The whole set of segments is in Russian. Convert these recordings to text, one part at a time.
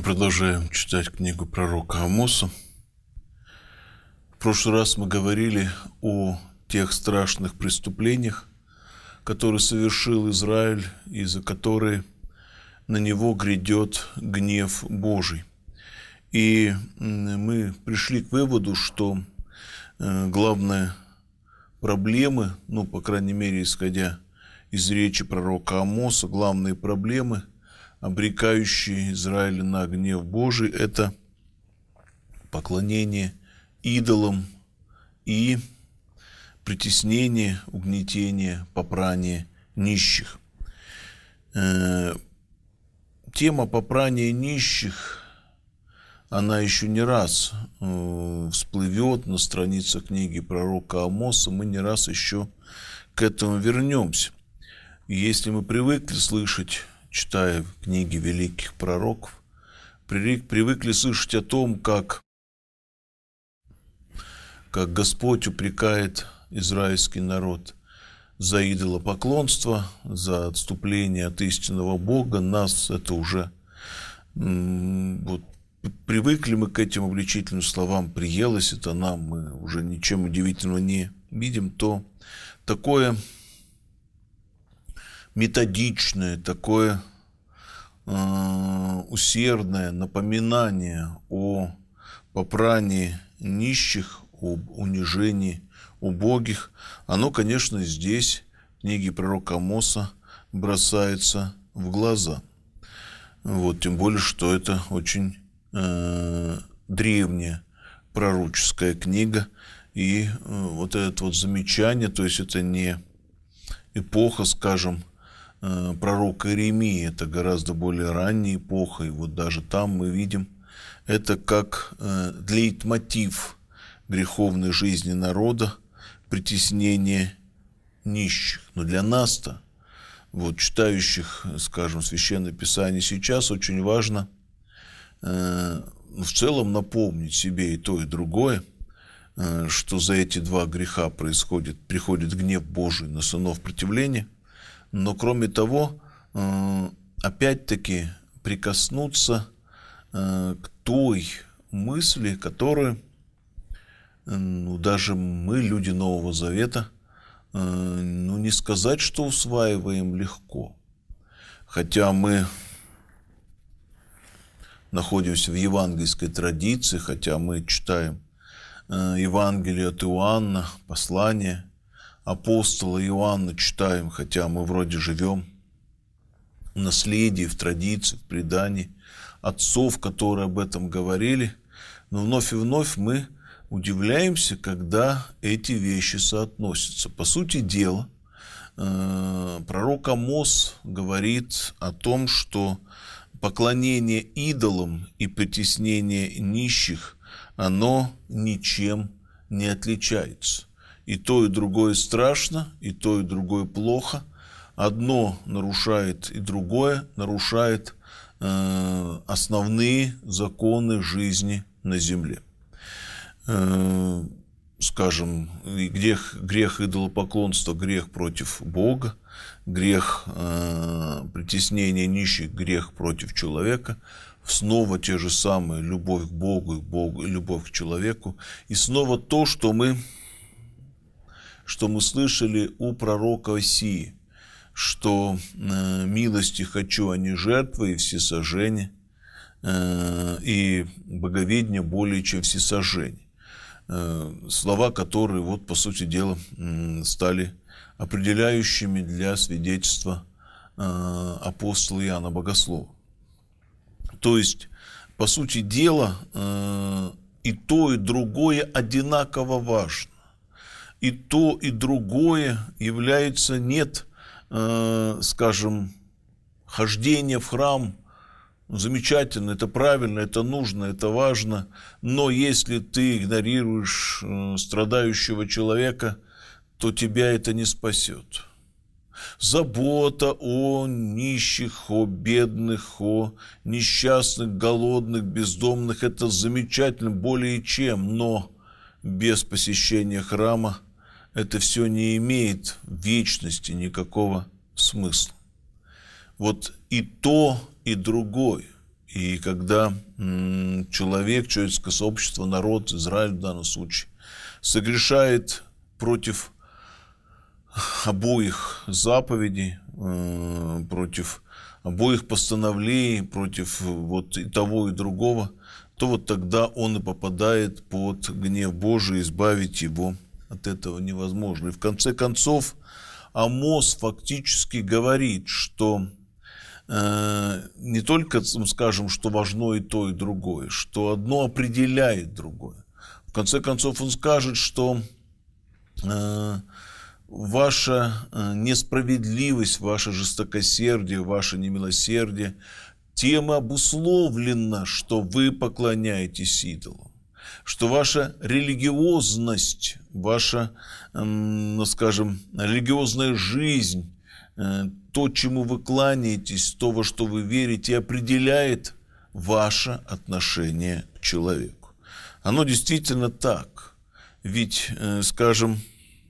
Продолжаем читать книгу пророка Амоса. В прошлый раз мы говорили о тех страшных преступлениях, которые совершил Израиль, и за которые на него грядет гнев Божий. И мы пришли к выводу, что главная проблема, по крайней мере, исходя из речи пророка Амоса, главные проблемы, обрекающие Израиль на гнев Божий, это поклонение идолам и притеснение, угнетение, попрание нищих. Тема попрания нищих, она еще не раз всплывет на страницах книги пророка Амоса, мы не раз еще к этому вернемся. И если мы привыкли слышать, читая книги великих пророков, привыкли слышать о том, как Господь упрекает израильский народ за идолопоклонство, за отступление от истинного Бога, нас это уже, привыкли мы к этим обличительным словам, приелось это нам, мы уже ничем удивительного не видим, то такое методичное, такое усердное напоминание о попрании нищих, об унижении убогих, оно, конечно, здесь, в книге пророка Амоса, бросается в глаза. Тем более, что это очень древняя пророческая книга, и это замечание, то есть это не эпоха, скажем, пророка Иеремии, это гораздо более ранняя эпоха, и даже там мы видим это как лейтмотив греховной жизни народа, притеснение нищих. Но для нас-то, читающих, скажем, Священное Писание сейчас, очень важно в целом напомнить себе и то, и другое, что за эти два греха приходит гнев Божий на сынов противления, но кроме того, опять-таки прикоснуться к той мысли, которую даже мы, люди Нового Завета, не сказать, что усваиваем легко. Хотя мы находимся в евангельской традиции, хотя мы читаем Евангелие от Иоанна, послание апостола Иоанна читаем, хотя мы вроде живем в наследии, в традиции, в предании отцов, которые об этом говорили, но вновь и вновь мы удивляемся, когда эти вещи соотносятся. По сути дела, пророк Амос говорит о том, что поклонение идолам и притеснение нищих, оно ничем не отличается. И то, и другое страшно, и то, и другое плохо. Одно нарушает, и другое нарушает основные законы жизни на земле. Скажем, грех идолопоклонства, грех против Бога, грех притеснения нищих, грех против человека. Снова те же самые любовь к Богу и любовь к человеку. И снова то, что мы слышали у пророка Осии, что милости хочу, а не жертвы, и всесожжение, и боговедение более, чем всесожжение. Слова, которые, по сути дела, стали определяющими для свидетельства апостола Иоанна Богослова. То есть, по сути дела, и то, и другое одинаково важно. И то, и другое является скажем, хождение в храм. Замечательно, это правильно, это нужно, это важно. Но если ты игнорируешь страдающего человека, то тебя это не спасет. Забота о нищих, о бедных, о несчастных, голодных, бездомных – это замечательно, более чем, но без посещения храма это все не имеет в вечности никакого смысла. И то, и другое, И когда человек, человеческое сообщество, народ, Израиль в данном случае, согрешает против обоих заповедей, против обоих постановлений, против вот и того, и другого, то вот тогда он и попадает под гнев Божий, избавить его от этого невозможно. И в конце концов Амос фактически говорит, что не только, скажем, что важно и то, и другое, что одно определяет другое. В конце концов он скажет, что ваша несправедливость, ваше жестокосердие, ваше немилосердие тем и обусловлено, что вы поклоняетесь идолам, что ваша религиозность, ваша, скажем, религиозная жизнь, то, чему вы кланяетесь, то, во что вы верите, определяет ваше отношение к человеку. Оно действительно так. Ведь, скажем,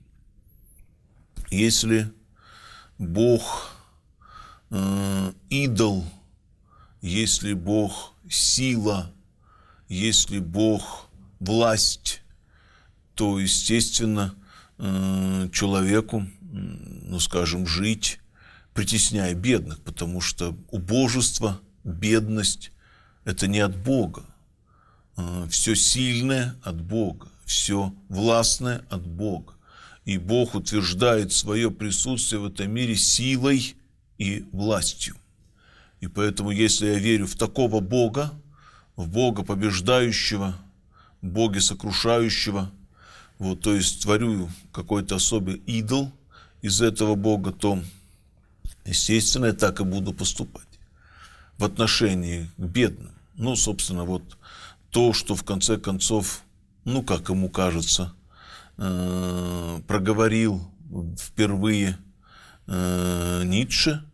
если Бог идол, если Бог сила, если Бог власть, то, естественно, человеку, скажем, жить, притесняя бедных, потому что убожество, бедность – это не от Бога. Все сильное от Бога, все властное от Бога. И Бог утверждает свое присутствие в этом мире силой и властью. И поэтому, если я верю в такого Бога, в Бога побеждающего, в Бога сокрушающего, вот, то есть творю какой-то особый идол из этого Бога, то, естественно, я так и буду поступать в отношении к бедным. Ну, собственно, вот то, что в конце концов, как ему кажется, проговорил впервые Ницше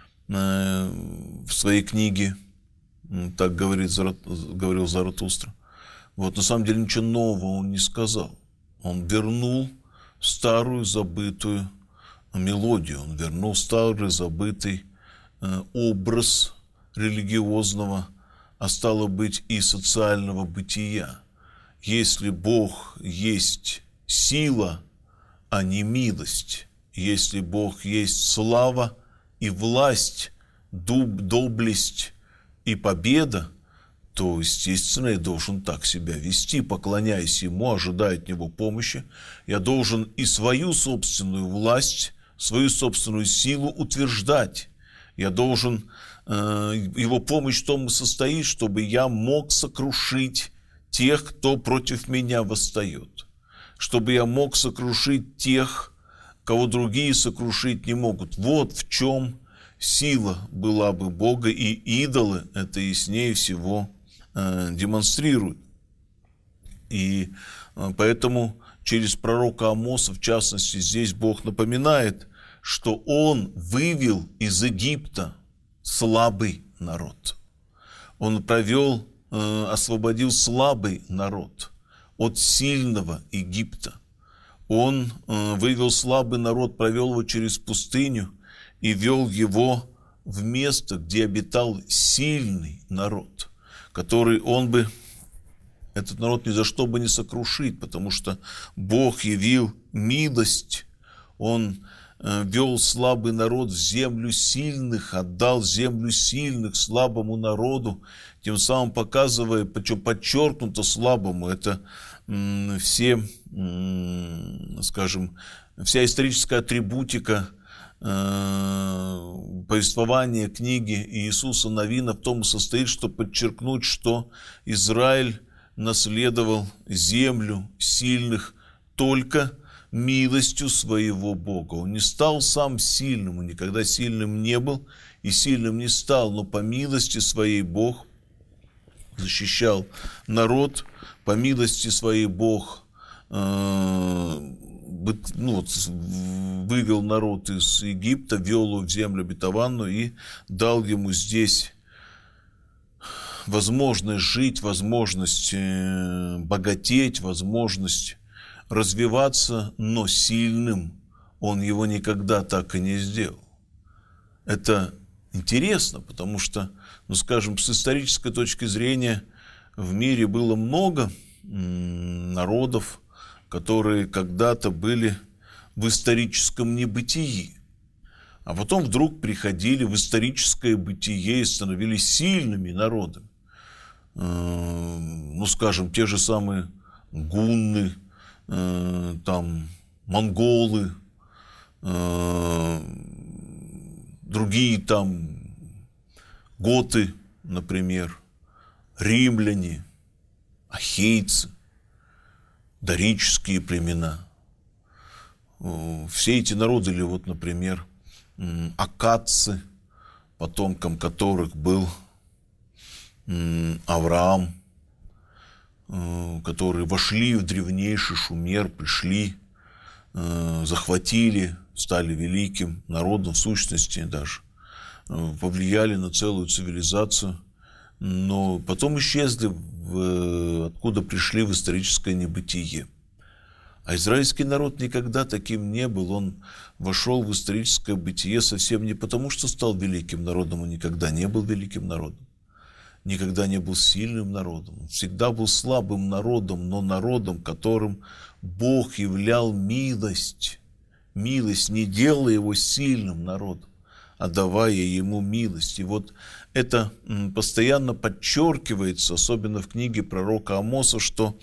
в своей книге, так говорил Заратустра. Вот, на самом деле ничего нового он не сказал. Он вернул старую забытую мелодию, он вернул старый забытый образ религиозного, а стало быть и социального бытия. Если Бог есть сила, а не милость, если Бог есть слава и власть, доблесть и победа, то, естественно, я должен так себя вести, поклоняясь Ему, ожидая от Него помощи. Я должен и свою собственную власть, свою собственную силу утверждать. Я должен, Его помощь в том и состоит, чтобы я мог сокрушить тех, кто против меня восстает. Чтобы я мог сокрушить тех, кого другие сокрушить не могут. Вот в чем сила была бы Бога, и идолы это яснее всего демонстрируют. И поэтому через пророка Амоса, в частности, здесь Бог напоминает, что Он вывел из Египта слабый народ. Он освободил слабый народ от сильного Египта. Он вывел слабый народ, провел его через пустыню и вел его в место, где обитал сильный народ, который этот народ ни за что бы не сокрушить, потому что Бог явил милость. Он вел слабый народ в землю сильных, отдал землю сильных слабому народу, тем самым показывая, причем подчеркнуто слабому, это вся историческая атрибутика повествования книги Иисуса Навина в том и состоит, что подчеркнуть, что Израиль наследовал землю сильных только милостью своего Бога. Он не стал сам сильным, он никогда сильным не был и сильным не стал, но по милости своей Бог защищал народ, по милости своей Бог вывел народ из Египта, вел его в землю обетованную и дал ему здесь возможность жить, возможность богатеть, возможность развиваться, но сильным он его никогда так и не сделал. Это интересно, потому что, ну, скажем, с исторической точки зрения в мире было много народов, которые когда-то были в историческом небытии, а потом вдруг приходили в историческое бытие и становились сильными народами. Ну, скажем, те же самые гунны, там, монголы, другие там готы, например, римляне, ахейцы, дорические племена. Все эти народы, или вот, например, аккадцы, потомком которых был Авраам, которые вошли в древнейший Шумер, пришли, захватили, стали великим народом, в сущности даже, повлияли на целую цивилизацию, но потом исчезли, откуда пришли в историческое небытие. А израильский народ никогда таким не был. Он вошел в историческое бытие совсем не потому, что стал великим народом, он никогда не был великим народом, никогда не был сильным народом. Он всегда был слабым народом, но народом, которым Бог являл милость. Милость, не делая его сильным народом, а давая ему милость. И вот это постоянно подчеркивается, особенно в книге пророка Амоса, что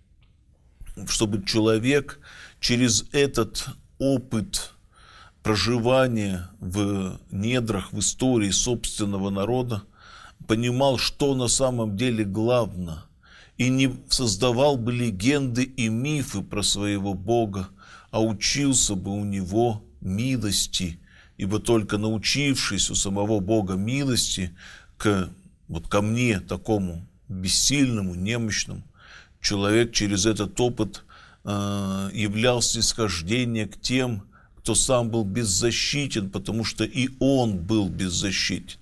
чтобы человек через этот опыт проживания в недрах, в истории собственного народа понимал, что на самом деле главное, и не создавал бы легенды и мифы про своего Бога, а учился бы у него милости, ибо только научившись у самого Бога милости ко мне, такому бессильному, немощному, человек через этот опыт являлся исхождением к тем, кто сам был беззащитен, потому что и он был беззащитен.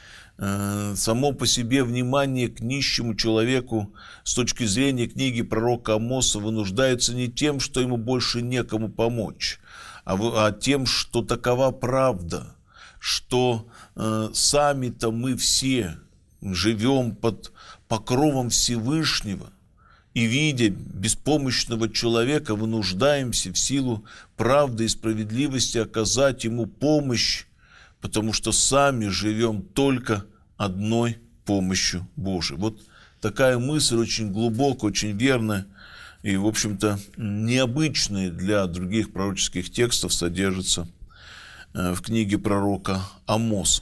Само по себе внимание к нищему человеку с точки зрения книги пророка Амоса вынуждается не тем, что ему больше некому помочь, а тем, что такова правда, что сами-то мы все живем под покровом Всевышнего, и, видя беспомощного человека, вынуждаемся в силу правды и справедливости оказать ему помощь, потому что сами живем только одной помощью Божией. Вот такая мысль очень глубокая, очень верная и, в общем-то, необычная для других пророческих текстов содержится в книге пророка Амоса.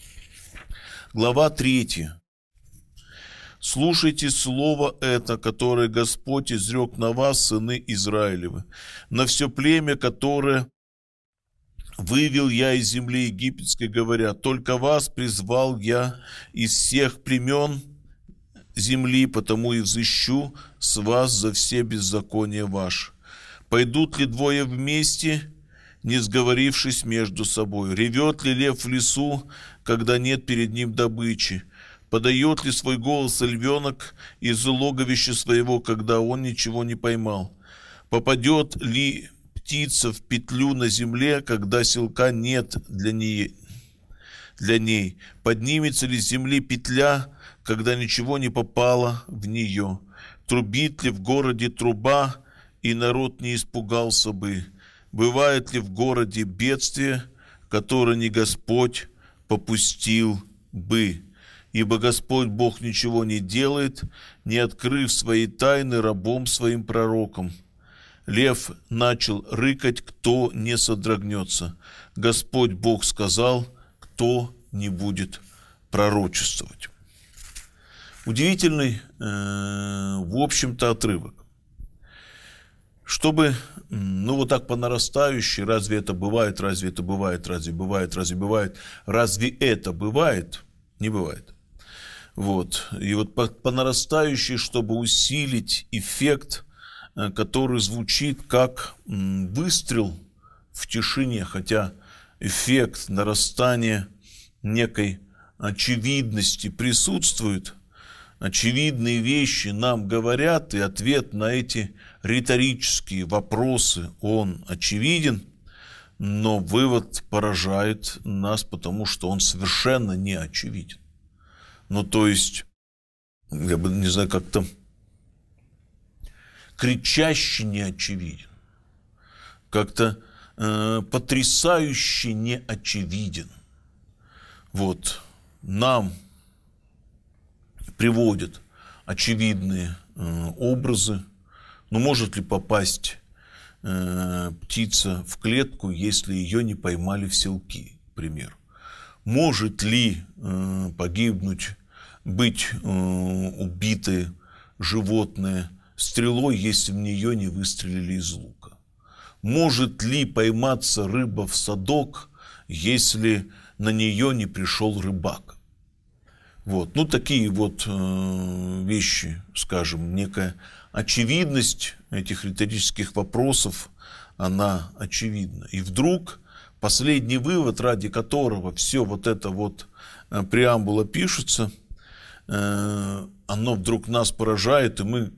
Глава 3. «Слушайте слово это, которое Господь изрек на вас, сыны Израилевы, на все племя, которое вывел я из земли египетской, говоря, только вас призвал я из всех племен земли, потому и взыщу с вас за все беззакония ваши. Пойдут ли двое вместе, не сговорившись между собой? Ревет ли лев в лесу, когда нет перед ним добычи? Подает ли свой голос львенок из логовища своего, когда он ничего не поймал? Попадет ли птица в петлю на земле, когда селка нет для ней? Поднимется ли с земли петля, когда ничего не попало в нее? Трубит ли в городе труба, и народ не испугался бы? Бывает ли в городе бедствие, которое не Господь попустил бы? Ибо Господь Бог ничего не делает, не открыв свои тайны рабом своим пророкам. Лев начал рыкать, кто не содрогнется. Господь Бог сказал, кто не будет пророчествовать». Удивительный, в общем-то, отрывок. Чтобы, вот так по нарастающей, разве это бывает, разве это бывает, разве бывает, разве бывает, разве это бывает, не бывает. Вот. И вот по нарастающей, чтобы усилить эффект, который звучит как выстрел в тишине, хотя эффект нарастания некой очевидности присутствует, очевидные вещи нам говорят, и ответ на эти риторические вопросы, он очевиден, но вывод поражает нас, потому что он совершенно не очевиден. Ну, то есть, я бы, не знаю, как-то кричаще не очевиден, как-то потрясающе не очевиден. Вот, нам приводят очевидные образы, но может ли попасть птица в клетку, если ее не поймали в селки, к примеру? Может ли погибнуть, быть убиты животное стрелой, если в нее не выстрелили из лука? Может ли пойматься рыба в садок, если на нее не пришел рыбак? Вот. Ну, такие вот вещи, скажем, некая очевидность этих риторических вопросов, она очевидна. И вдруг последний вывод, ради которого все вот это вот преамбула пишется, оно вдруг нас поражает, и мы,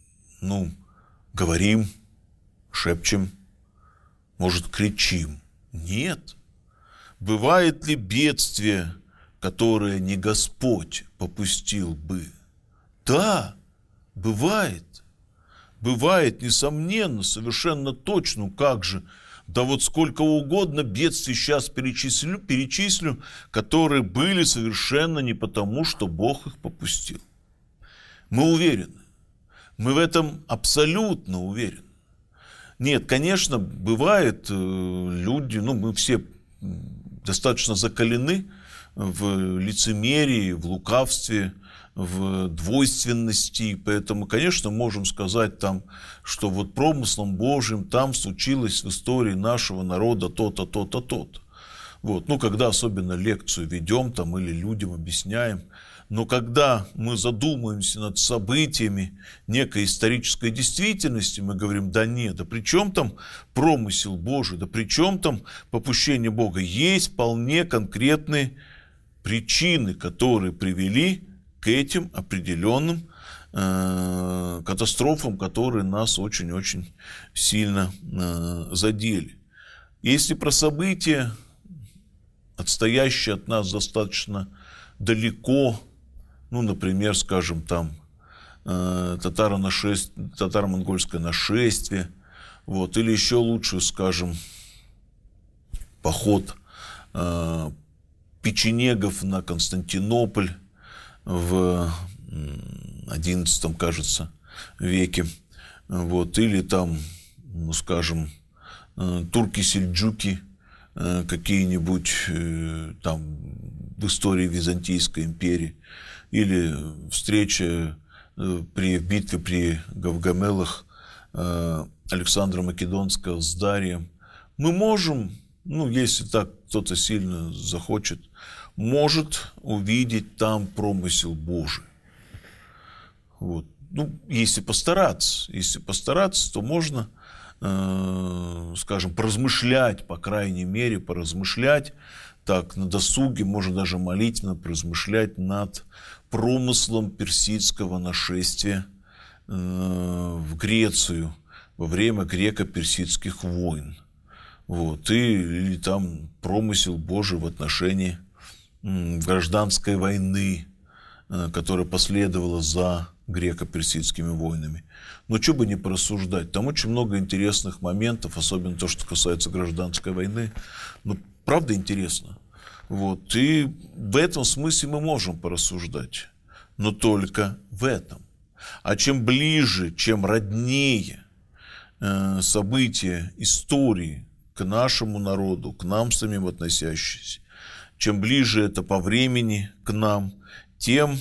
говорим, шепчем, может, кричим. Нет. Бывает ли бедствие, которое не Господь попустил бы? Да, бывает. Бывает, несомненно, совершенно точно. Как же? Да вот сколько угодно бедствий сейчас перечислю, которые были совершенно не потому, что Бог их попустил. Мы уверены. Мы в этом абсолютно уверены. Нет, конечно, бывает, люди, мы все достаточно закалены в лицемерии, в лукавстве, в двойственности, поэтому, конечно, можем сказать там, что вот промыслом Божьим там случилось в истории нашего народа то-то, то-то, то-то. Вот. Когда особенно лекцию ведем там или людям объясняем, но когда мы задумаемся над событиями некой исторической действительности, мы говорим, да нет, да при чем там промысел Божий, да при чем там попущение Бога? Есть вполне конкретные причины, которые привели к этим определенным катастрофам, которые нас очень-очень сильно задели. Если про события, отстоящие от нас достаточно далеко, например, скажем, там татаро-монгольское нашествие, вот, или еще лучше, скажем, поход печенегов на Константинополь в XI, кажется, веке, вот, или там, скажем, турки-сельджуки какие-нибудь там в истории Византийской империи, или встреча в битве при Гавгамелах Александра Македонского с Дарием. Мы можем, если так кто-то сильно захочет, может увидеть там промысел Божий. Вот. Если постараться, то можно, скажем, поразмышлять, по крайней мере, так на досуге, можно даже молитвенно поразмышлять над промыслом персидского нашествия в Грецию во время греко-персидских войн. Вот. Или там промысел Божий в отношении гражданской войны, которая последовала за греко-персидскими войнами. Но что бы не порассуждать, там очень много интересных моментов, особенно то, что касается гражданской войны. Правда интересно. Вот. И в этом смысле мы можем порассуждать. Но только в этом. А чем ближе, чем роднее события истории к нашему народу, к нам самим относящиеся, чем ближе это по времени к нам, тем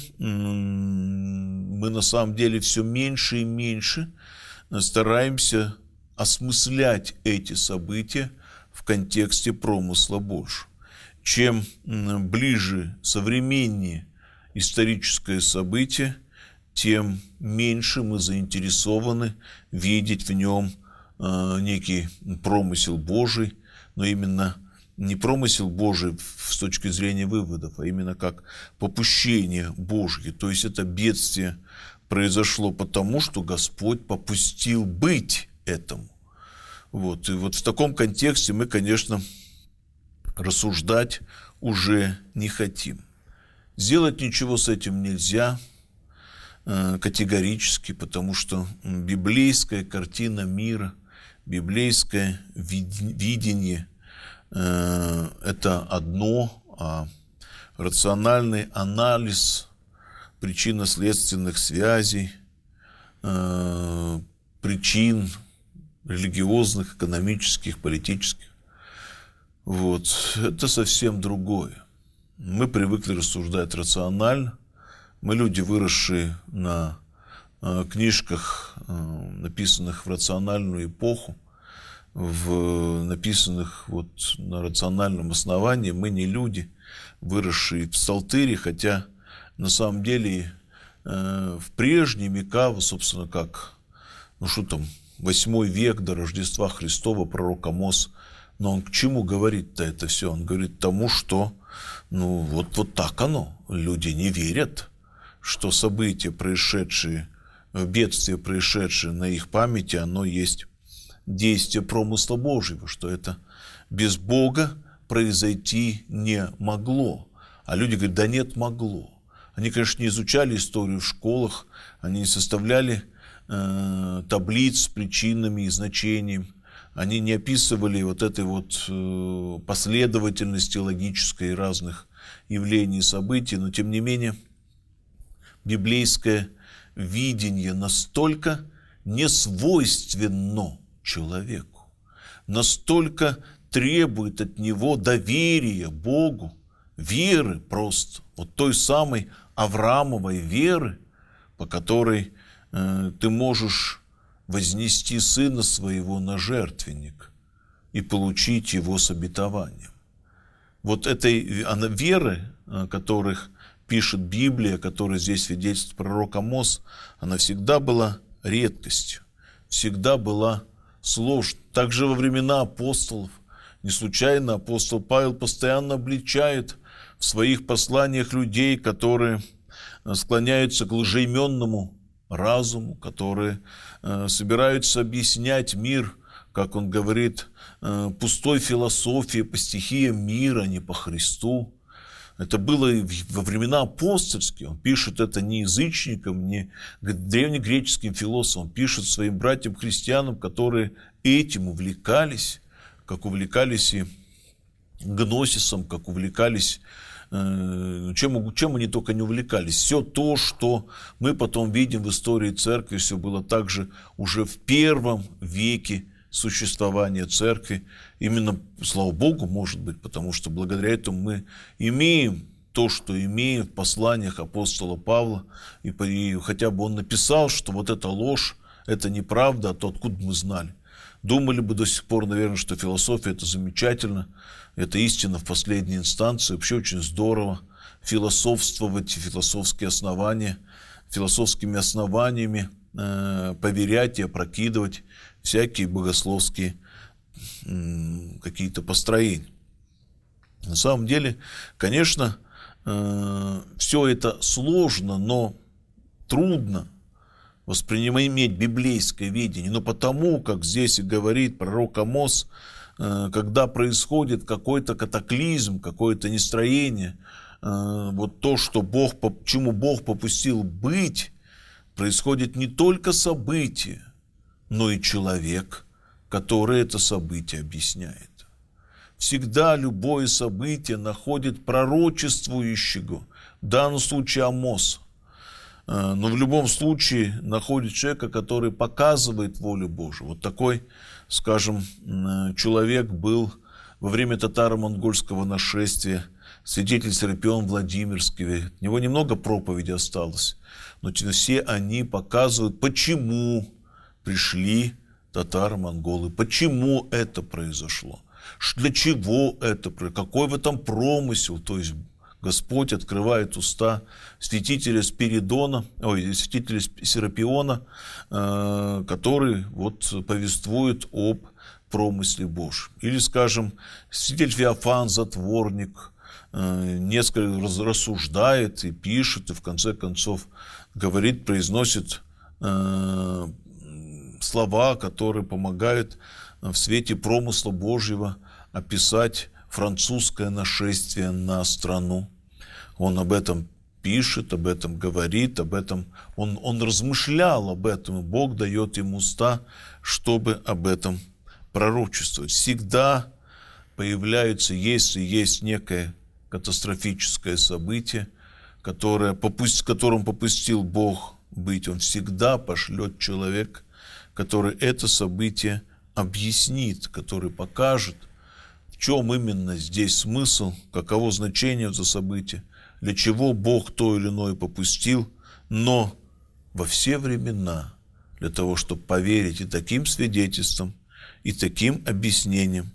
мы на самом деле все меньше и меньше стараемся осмыслять эти события в контексте промысла Божьего. Чем ближе, современнее историческое событие, тем меньше мы заинтересованы видеть в нем некий промысел Божий, но именно не промысел Божий с точки зрения выводов, а именно как попущение Божье. То есть это бедствие произошло потому, что Господь попустил быть этому. Вот. И вот в таком контексте мы, конечно, рассуждать уже не хотим. Сделать ничего с этим нельзя категорически, потому что библейская картина мира, библейское видение – это одно, а рациональный анализ причинно-следственных связей, причин религиозных, экономических, политических, вот, это совсем другое. Мы привыкли рассуждать рационально. Мы люди, выросшие на книжках, написанных в рациональную эпоху, написанных вот на рациональном основании. Мы не люди, выросшие в псалтыре, хотя на самом деле в прежние века, собственно, как, 8 век до Рождества Христова, пророк Амос, но он к чему говорит-то это все? Он говорит тому, что, вот так оно. Люди не верят, что события, происшедшие, бедствие, происшедшее на их памяти, оно есть действие промысла Божьего, что это без Бога произойти не могло. А люди говорят, да нет, могло. Они, конечно, не изучали историю в школах, они не составляли таблиц с причинами и значениями, они не описывали вот этой вот последовательности логической разных явлений и событий, но тем не менее библейское видение настолько несвойственно человеку, настолько требует от него доверия Богу, веры просто, вот той самой Авраамовой веры, по которой ты можешь вознести сына своего на жертвенник и получить его с обетованием. Вот этой веры, о которых пишет Библия, которая здесь свидетельствует пророк Амос, она всегда была редкостью, всегда была сложной. Также во времена апостолов, не случайно апостол Павел постоянно обличает в своих посланиях людей, которые склоняются к лжеименному разуму, которые собираются объяснять мир, как он говорит, пустой философией, по стихиям мира, не по Христу. Это было и во времена апостольские. Он пишет это не язычникам, не древнегреческим философам. Он пишет своим братьям-христианам, которые этим увлекались, как увлекались и гносисом, как увлекались, чем они только не увлекались. Все то, что мы потом видим в истории церкви, все было также уже в первом веке существования церкви. Именно, слава Богу, может быть, потому что благодаря этому мы имеем то, что имеем в посланиях апостола Павла. И хотя бы он написал, что вот эта ложь, это неправда, а то откуда мы знали. Думали бы до сих пор, наверное, что философия – это замечательно, это истина в последней инстанции, вообще очень здорово философствовать, философскими основаниями поверять и опрокидывать всякие богословские какие-то построения. На самом деле, конечно, все это сложно, но трудно иметь библейское видение. Но потому, как здесь и говорит пророк Амос, когда происходит какой-то катаклизм, какое-то нестроение, вот то, чему Бог попустил быть, происходит не только событие, но и человек, который это событие объясняет. Всегда любое событие находит пророчествующего, в данном случае Амоса. Но в любом случае находит человека, который показывает волю Божию. Вот такой, скажем, человек был во время татаро-монгольского нашествия, святитель Серапион Владимирский. У него немного проповеди осталось, но все они показывают, почему пришли татаро-монголы, почему это произошло, для чего это произошло, какой в этом промысел, то есть Господь открывает уста святителя Серапиона, который вот повествует об промысле Божьем. Или, скажем, святитель Феофан, затворник, несколько рассуждает и пишет, и в конце концов говорит, произносит слова, которые помогают в свете промысла Божьего описать французское нашествие на страну. Он об этом пишет, об этом говорит, об этом он размышлял об этом, и Бог дает ему уста, чтобы об этом пророчествовать. Всегда появляется, если есть некое катастрофическое событие, которым попустил Бог быть, Он всегда пошлет человека, который это событие объяснит, который покажет, в чем именно здесь смысл, каково значение этого события, для чего Бог то или иное попустил, но во все времена, для того, чтобы поверить и таким свидетельствам, и таким объяснениям,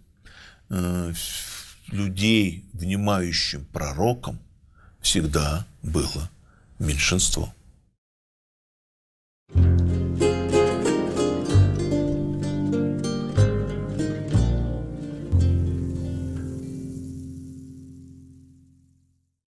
людей, внимающим пророкам, всегда было меньшинство.